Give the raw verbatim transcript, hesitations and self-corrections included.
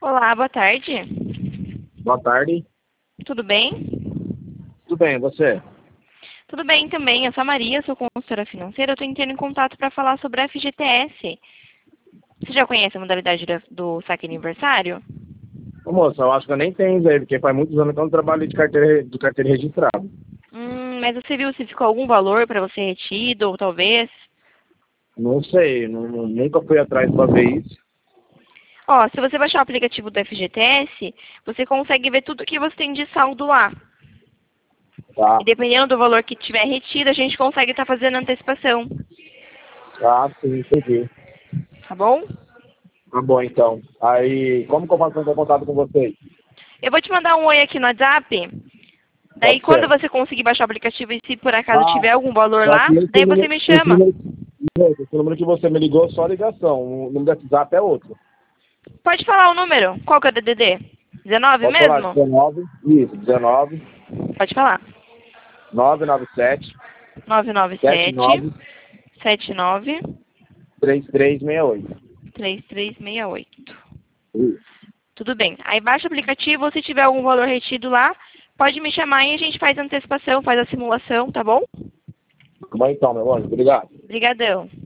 Olá, boa tarde. Boa tarde. Tudo bem? Tudo bem, você? Tudo bem também. Eu sou a Maria, sou consultora financeira. Eu estou entrando em contato para falar sobre a F G T S. Você já conhece a modalidade do, do saque aniversário? Ô, moça, eu acho que eu nem tenho isso aí, porque faz muitos anos que eu não trabalho de carteira, de carteira registrada. Hum, mas você viu se ficou algum valor para você retido, ou talvez? Não sei, não- não- nunca fui atrás para ver isso. Ó, se você baixar o aplicativo do F G T S, você consegue ver tudo que você tem de saldo lá. Tá, E dependendo do valor que tiver retido, a gente consegue estar fazendo antecipação. tá, sim, entendi. Tá bom? Tá bom, então. Aí, como que eu faço para entrar em contato com vocês? Eu vou te mandar um oi aqui no WhatsApp. Daí, Pode quando ser. você conseguir baixar o aplicativo e se por acaso Ah, tiver algum valor só lá, que esse daí você número, me esse chama. número, esse número que você me ligou é só ligação. O número do WhatsApp é outro. Pode falar o número. Qual que é o D D D? dezenove Pode falar, mesmo? dezenove, isso, dezenove, Pode falar. nove nove sete, nove nove sete sete, nove, sete nove, três três seis oito. três três seis oito. Isso. Tudo bem. Aí baixa o aplicativo, se tiver algum valor retido lá, pode me chamar e a gente faz a antecipação, faz a simulação, tá bom? Tá bom, então, meu anjo. Obrigado. Obrigadão.